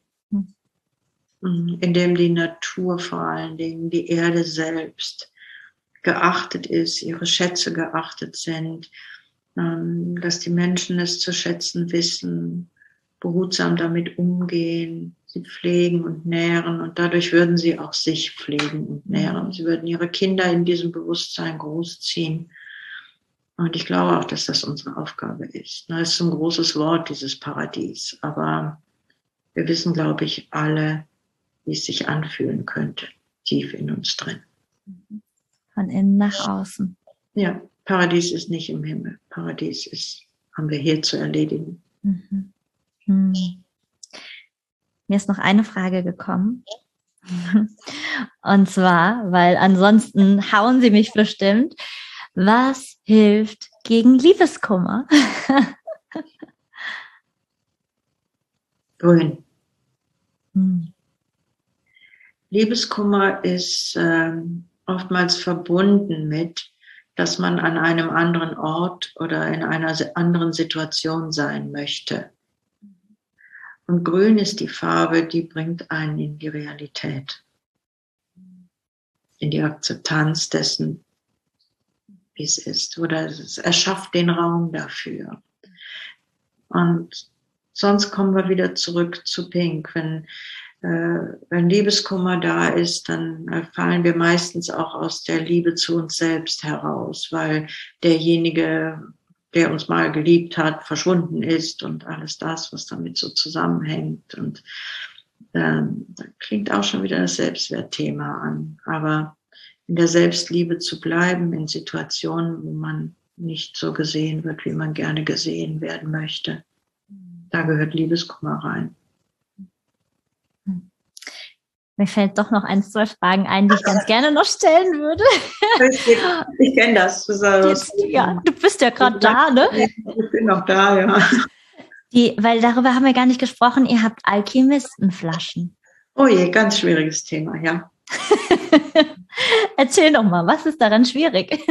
in dem die Natur, vor allen Dingen die Erde selbst, geachtet ist, ihre Schätze geachtet sind, dass die Menschen es zu schätzen wissen, behutsam damit umgehen, sie pflegen und nähren, und dadurch würden sie auch sich pflegen und nähren. Sie würden ihre Kinder in diesem Bewusstsein großziehen. Und ich glaube auch, dass das unsere Aufgabe ist. Das ist ein großes Wort, dieses Paradies. Aber wir wissen, glaube ich, alle, wie es sich anfühlen könnte, tief in uns drin. Von innen nach außen. Ja, Paradies ist nicht im Himmel. Haben wir hier zu erledigen. Mhm. Mhm. Mir ist noch eine Frage gekommen. Und zwar, weil ansonsten hauen sie mich bestimmt. Was hilft gegen Liebeskummer? Wohin? Hm. Liebeskummer ist oftmals verbunden mit, dass man an einem anderen Ort oder in einer anderen Situation sein möchte. Und grün ist die Farbe, die bringt einen in die Realität, in die Akzeptanz dessen, wie es ist. Oder es erschafft den Raum dafür. Und sonst kommen wir wieder zurück zu Pink. Wenn Liebeskummer da ist, dann fallen wir meistens auch aus der Liebe zu uns selbst heraus, weil derjenige, der uns mal geliebt hat, verschwunden ist und alles das, was damit so zusammenhängt. Und da klingt auch schon wieder das Selbstwertthema an. Aber in der Selbstliebe zu bleiben, in Situationen, wo man nicht so gesehen wird, wie man gerne gesehen werden möchte, da gehört Liebeskummer rein. Mir fällt doch noch 1, 2 Fragen ein, die ich ganz gerne noch stellen würde. Ich kenne das. Ja, du bist ja gerade da, ne? Ich bin noch da, ja. Weil darüber haben wir gar nicht gesprochen, ihr habt Alchemistenflaschen. Oh je, ganz schwieriges Thema, ja. Erzähl doch mal, was ist daran schwierig?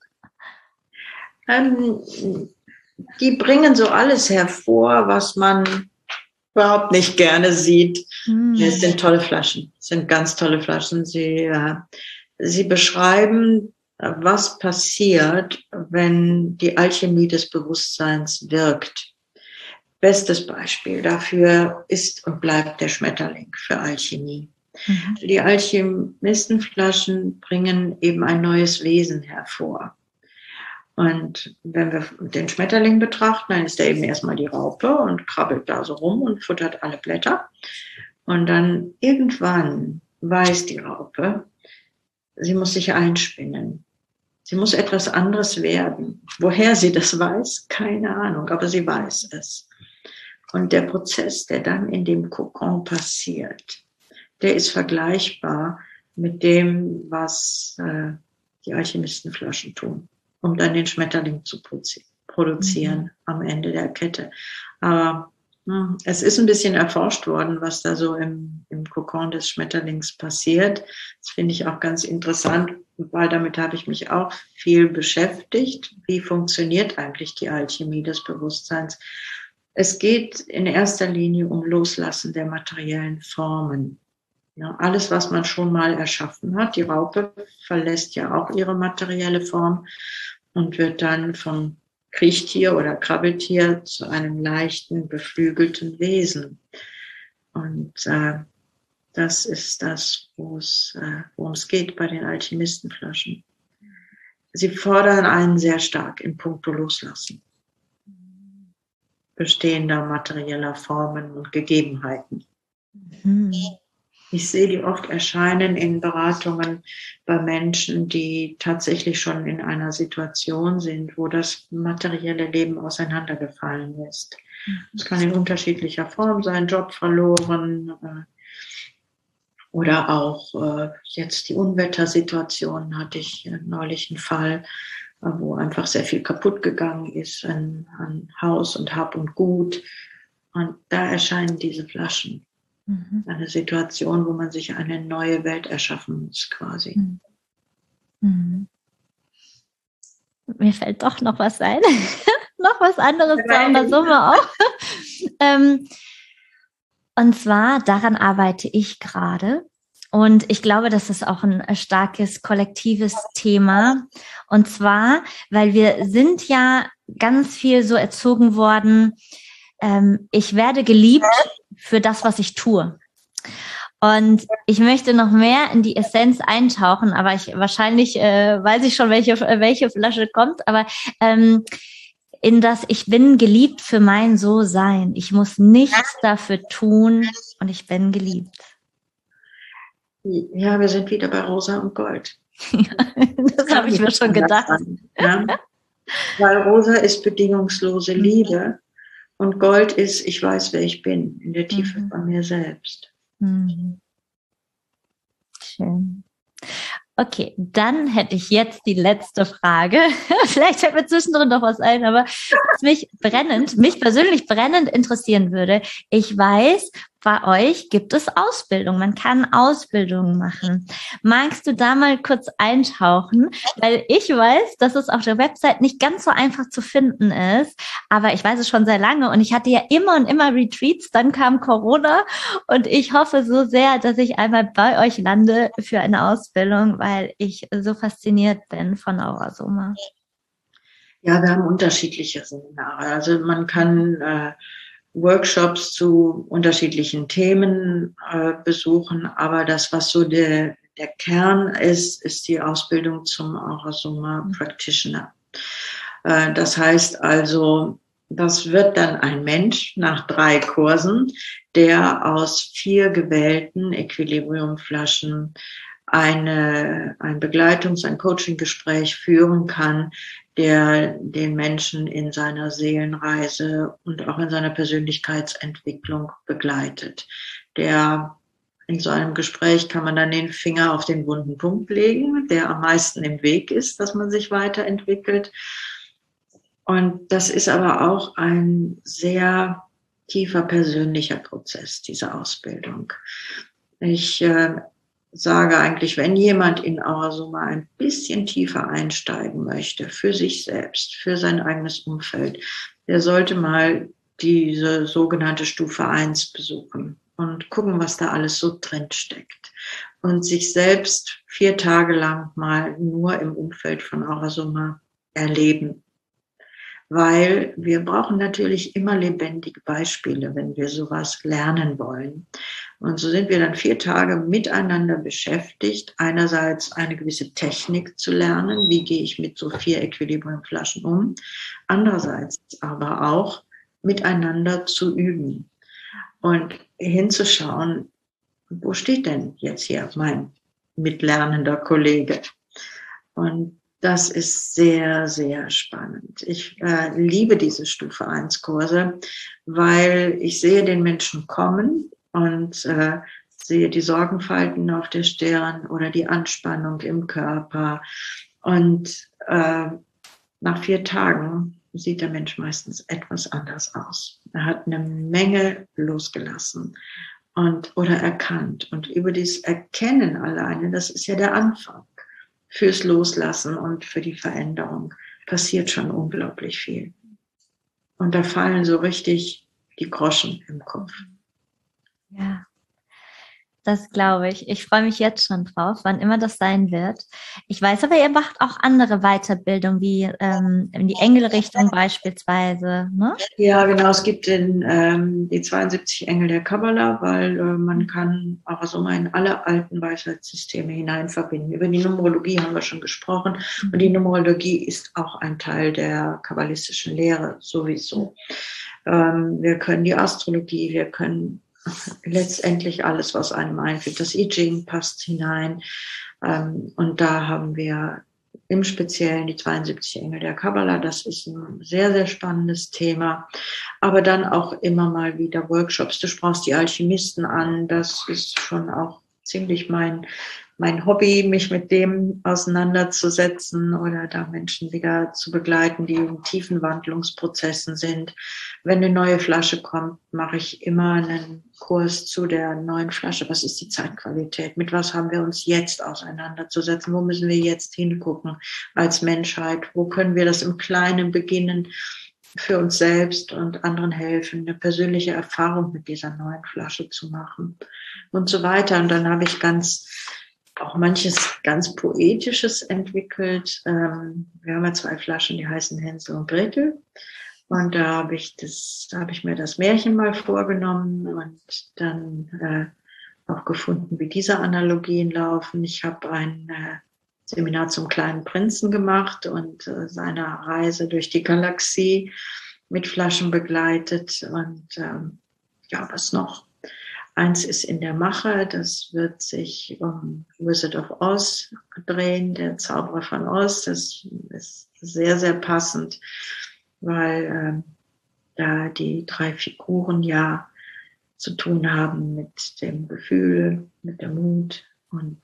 Die bringen so alles hervor, was man überhaupt nicht gerne sieht. Es sind tolle Flaschen, es sind ganz tolle Flaschen. Sie beschreiben, was passiert, wenn die Alchemie des Bewusstseins wirkt. Bestes Beispiel dafür ist und bleibt der Schmetterling für Alchemie. Mhm. Die Alchemistenflaschen bringen eben ein neues Wesen hervor. Und wenn wir den Schmetterling betrachten, dann ist er eben erstmal die Raupe und krabbelt da so rum und futtert alle Blätter. Und dann irgendwann weiß die Raupe, sie muss sich einspinnen. Sie muss etwas anderes werden. Woher sie das weiß, keine Ahnung, aber sie weiß es. Und der Prozess, der dann in dem Kokon passiert, der ist vergleichbar mit dem, was die Alchemistenflaschen tun, um dann den Schmetterling zu produzieren am Ende der Kette. Aber es ist ein bisschen erforscht worden, was da so im Kokon des Schmetterlings passiert. Das finde ich auch ganz interessant, weil damit habe ich mich auch viel beschäftigt. Wie funktioniert eigentlich die Alchemie des Bewusstseins? Es geht in erster Linie um Loslassen der materiellen Formen. Ja, alles, was man schon mal erschaffen hat. Die Raupe verlässt ja auch ihre materielle Form und wird dann vom Kriechtier oder Krabbeltier zu einem leichten, beflügelten Wesen. Und das ist das, worum es geht bei den Alchemistenflaschen. Sie fordern einen sehr stark in puncto Loslassen bestehender materieller Formen und Gegebenheiten. Mhm. Ich sehe die oft erscheinen in Beratungen bei Menschen, die tatsächlich schon in einer Situation sind, wo das materielle Leben auseinandergefallen ist. Es kann in unterschiedlicher Form sein, Job verloren oder auch jetzt die Unwettersituation hatte ich neulich einen Fall, wo einfach sehr viel kaputt gegangen ist an Haus und Hab und Gut. Und da erscheinen diese Flaschen. Eine Situation, wo man sich eine neue Welt erschaffen muss, quasi. Mhm. Mir fällt doch noch was ein. Noch was anderes zu einer Summe auch. Und zwar, daran arbeite ich gerade. Und ich glaube, das ist auch ein starkes kollektives Thema. Und zwar, weil wir sind ja ganz viel so erzogen worden, ich werde geliebt für das, was ich tue. Und ich möchte noch mehr in die Essenz eintauchen, aber wahrscheinlich weiß ich schon, welche Flasche kommt, aber in das ich bin geliebt für mein So-Sein. Ich muss nichts dafür tun und ich bin geliebt. Ja, wir sind wieder bei Rosa und Gold. Ja, das habe ich mir schon gedacht. Ja? Weil rosa ist bedingungslose Liebe und Gold ist, ich weiß, wer ich bin, in der Tiefe von mir selbst. Schön. Okay, dann hätte ich jetzt die letzte Frage. Vielleicht fällt mir zwischendrin noch was ein, aber was mich persönlich brennend interessieren würde. Ich weiß, bei euch gibt es Ausbildung. Man kann Ausbildungen machen. Magst du da mal kurz eintauchen? Weil ich weiß, dass es auf der Website nicht ganz so einfach zu finden ist. Aber ich weiß es schon sehr lange und ich hatte ja immer und immer Retreats. Dann kam Corona und ich hoffe so sehr, dass ich einmal bei euch lande für eine Ausbildung, weil ich so fasziniert bin von Aura-Soma. Ja, wir haben unterschiedliche Seminare. Also man kann Workshops zu unterschiedlichen Themen besuchen, aber das, was so der Kern ist, ist die Ausbildung zum Aura-Soma Practitioner. Das heißt also, das wird dann ein Mensch nach 3 Kursen, der aus 4 gewählten Equilibriumflaschen ein ein Coaching-Gespräch führen kann, der den Menschen in seiner Seelenreise und auch in seiner Persönlichkeitsentwicklung begleitet. In so einem Gespräch kann man dann den Finger auf den wunden Punkt legen, der am meisten im Weg ist, dass man sich weiterentwickelt. Und das ist aber auch ein sehr tiefer persönlicher Prozess, diese Ausbildung. Ich sage eigentlich, wenn jemand in Aura-Soma ein bisschen tiefer einsteigen möchte, für sich selbst, für sein eigenes Umfeld, der sollte mal diese sogenannte Stufe 1 besuchen und gucken, was da alles so drin steckt. Und sich selbst 4 Tage lang mal nur im Umfeld von Aura-Soma erleben. Weil wir brauchen natürlich immer lebendige Beispiele, wenn wir sowas lernen wollen. Und so sind wir dann 4 Tage miteinander beschäftigt, einerseits eine gewisse Technik zu lernen, wie gehe ich mit so 4 Equilibriumflaschen um, andererseits aber auch miteinander zu üben und hinzuschauen, wo steht denn jetzt hier mein mitlernender Kollege? Und das ist sehr, sehr spannend. Ich liebe diese Stufe 1 Kurse, weil ich sehe den Menschen kommen und sehe die Sorgenfalten auf der Stirn oder die Anspannung im Körper. Und nach 4 Tagen sieht der Mensch meistens etwas anders aus. Er hat eine Menge losgelassen oder erkannt. Und über dieses Erkennen alleine, das ist ja der Anfang. Fürs Loslassen und für die Veränderung passiert schon unglaublich viel. Und da fallen so richtig die Groschen im Kopf. Ja, das glaube ich. Ich freue mich jetzt schon drauf, wann immer das sein wird. Ich weiß aber, ihr macht auch andere Weiterbildung, wie in die Engelrichtung beispielsweise, ne? Ja, genau. Es gibt die 72 Engel der Kabbala, weil man kann Aura-Soma in alle alten Weisheitssysteme hinein verbinden. Über die Numerologie haben wir schon gesprochen. Und die Numerologie ist auch ein Teil der kabbalistischen Lehre sowieso. Wir können die Astrologie, wir können letztendlich alles, was einem einfällt. Das I Ching passt hinein. Und da haben wir im Speziellen die 72 Engel der Kabbala. Das ist ein sehr, sehr spannendes Thema. Aber dann auch immer mal wieder Workshops. Du sprachst die Alchemisten an. Das ist schon auch ziemlich mein Hobby, mich mit dem auseinanderzusetzen oder da Menschen wieder zu begleiten, die in tiefen Wandlungsprozessen sind. Wenn eine neue Flasche kommt, mache ich immer einen Kurs zu der neuen Flasche. Was ist die Zeitqualität? Mit was haben wir uns jetzt auseinanderzusetzen? Wo müssen wir jetzt hingucken als Menschheit? Wo können wir das im Kleinen beginnen, für uns selbst und anderen helfen, eine persönliche Erfahrung mit dieser neuen Flasche zu machen und so weiter. Und dann habe ich auch manches ganz Poetisches entwickelt. Wir haben ja 2 Flaschen, die heißen Hänsel und Gretel. Und da habe ich mir das Märchen mal vorgenommen und dann auch gefunden, wie diese Analogien laufen. Ich habe ein Seminar zum kleinen Prinzen gemacht und seiner Reise durch die Galaxie mit Flaschen begleitet und ja, was noch? Eins ist in der Mache, das wird sich um Wizard of Oz drehen, der Zauberer von Oz. Das ist sehr, sehr passend, weil da die 3 Figuren ja zu tun haben mit dem Gefühl, mit dem Mut und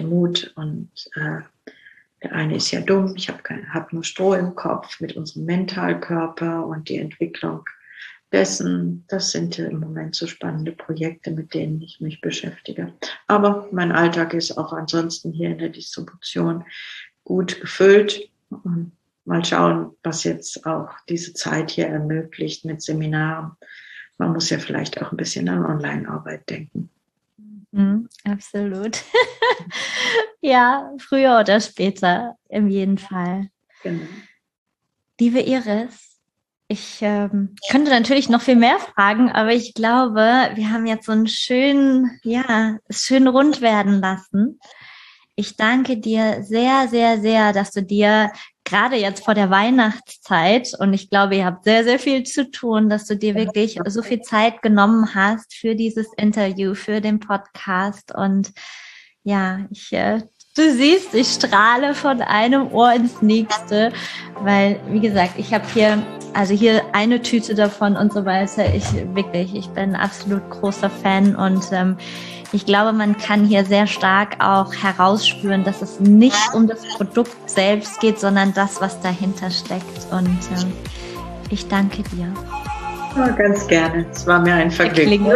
der eine ist ja dumm, ich hab nur Stroh im Kopf, mit unserem Mentalkörper und die Entwicklung dessen. Das sind im Moment so spannende Projekte, mit denen ich mich beschäftige. Aber mein Alltag ist auch ansonsten hier in der Distribution gut gefüllt. Und mal schauen, was jetzt auch diese Zeit hier ermöglicht mit Seminaren. Man muss ja vielleicht auch ein bisschen an Online-Arbeit denken. Absolut. Ja, früher oder später, in jedem Fall. Genau. Liebe Iris, ich könnte natürlich noch viel mehr fragen, aber ich glaube, wir haben jetzt so einen schön rund werden lassen. Ich danke dir sehr, sehr, sehr, dass du dir gerade jetzt vor der Weihnachtszeit, und ich glaube, ihr habt sehr, sehr viel zu tun, dass du dir wirklich so viel Zeit genommen hast für dieses Interview, für den Podcast. Und ja, du siehst, ich strahle von einem Ohr ins nächste, weil, wie gesagt, ich habe hier eine Tüte davon und so weiter. Ich bin absolut großer Fan und ich glaube, man kann hier sehr stark auch herausspüren, dass es nicht um das Produkt selbst geht, sondern das, was dahinter steckt. Und ich danke dir. Ja, ganz gerne. Es war mir ein Vergnügen.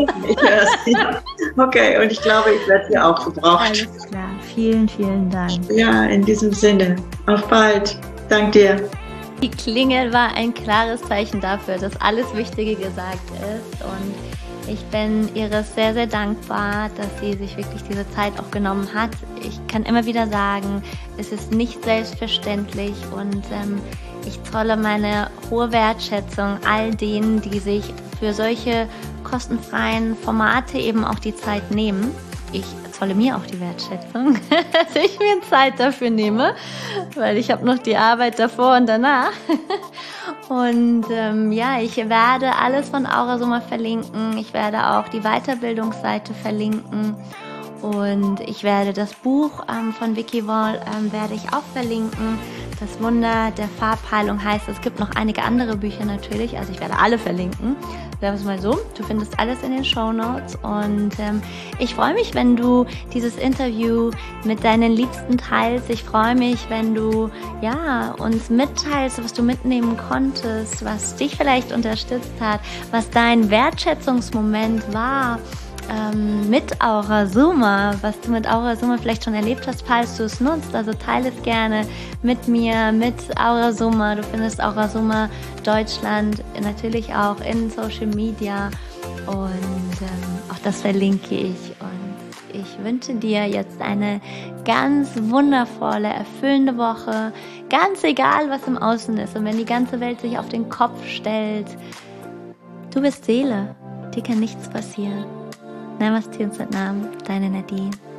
Okay, und ich glaube, ich werde hier auch gebraucht. Alles klar. Vielen, vielen Dank. Ja, in diesem Sinne. Auf bald. Dank dir. Die Klingel war ein klares Zeichen dafür, dass alles Wichtige gesagt ist. Und ich bin Iris sehr, sehr dankbar, dass sie sich wirklich diese Zeit auch genommen hat. Ich kann immer wieder sagen, es ist nicht selbstverständlich und ich zolle meine hohe Wertschätzung all denen, die sich für solche kostenfreien Formate eben auch die Zeit nehmen. Ich zolle mir auch die Wertschätzung, dass ich mir Zeit dafür nehme, weil ich habe noch die Arbeit davor und danach. Und ich werde alles von Aurasoma verlinken. Ich werde auch die Weiterbildungsseite verlinken. Und ich werde das Buch von Vicky Wall werde ich auch verlinken. Das Wunder der Farbheilung heißt, es gibt noch einige andere Bücher natürlich, also ich werde alle verlinken. Sagen wir es mal so, du findest alles in den Shownotes und ich freue mich, wenn du dieses Interview mit deinen Liebsten teilst. Ich freue mich, wenn du uns mitteilst, was du mitnehmen konntest, was dich vielleicht unterstützt hat, was dein Wertschätzungsmoment war. Mit Aurasoma, was du mit Aurasoma vielleicht schon erlebt hast, falls du es nutzt. Also teile es gerne mit mir, mit Aurasoma. Du findest Aurasoma Deutschland natürlich auch in Social Media und auch das verlinke ich. Und ich wünsche dir jetzt eine ganz wundervolle, erfüllende Woche. Ganz egal, was im Außen ist und wenn die ganze Welt sich auf den Kopf stellt. Du bist Seele, dir kann nichts passieren. Namaste und Satnam, deine Nadine.